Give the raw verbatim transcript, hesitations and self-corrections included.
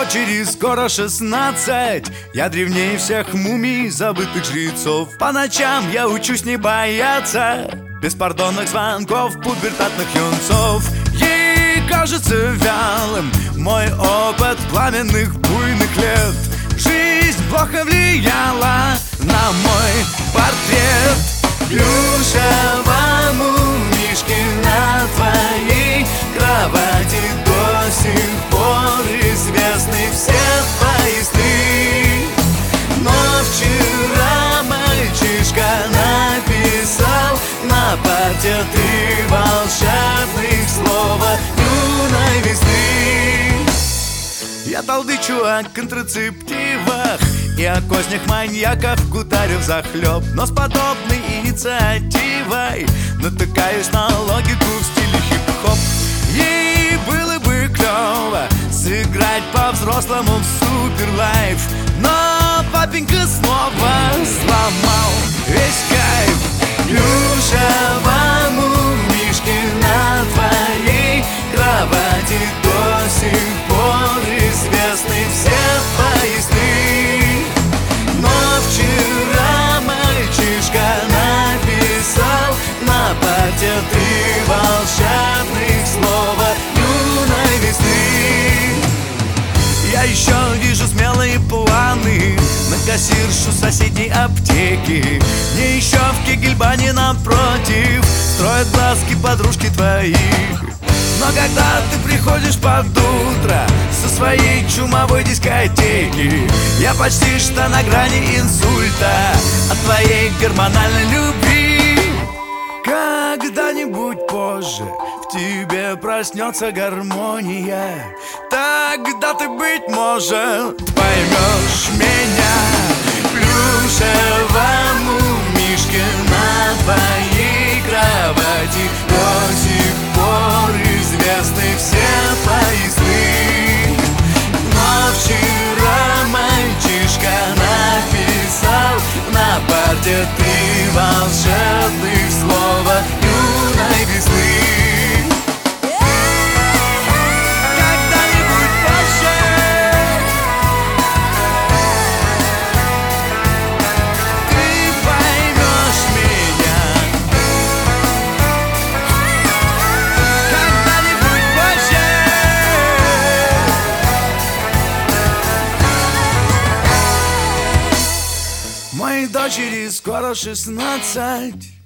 дочери скоро шестнадцать. Я древнее всех мумий, забытых жрецов. По ночам я учусь не бояться беспардонных звонков пубертатных юнцов. Ей кажется вялым мой опыт пламенных буйных лет. Жизнь плохо влияла на мой портрет. Плюшевому мишке на твоей кровати до сих пор известны все твои сны. Но вчера мальчишка написал на парте три волшебных слова юной весны. Я толдычу о контрацептивах и о кознях маньяков гутарю взахлеб. Но с подобной инициативой натыкаюсь на логику в стиле хип-хоп. Ей было бы клево сыграть по-взрослому в суперлайф, но папенька снова сломал весь кайф. Плюшевому мишке на твоей кровати до сих пор известны все твои сны. Но вчера мальчишка написал на парте три волшебных слова юной весны. Я еще вижу смелые планы на кассиршу соседней аптеки. Мне еще в Кегельбане напротив строят глазки подружки твои. Но когда ты приходишь под утро со своей чумовой дискотеки, я почти что на грани инсульта от твоей гормональной любви. Когда-нибудь позже в тебе проснется гармония. Тогда ты, быть может, поймешь меня. Плюшевому мишке на твоей кровати до сих пор известны все твои сны. Но вчера мальчишка написал на парте три волшебных слова юной весны. Моей дочери скоро шестнадцать.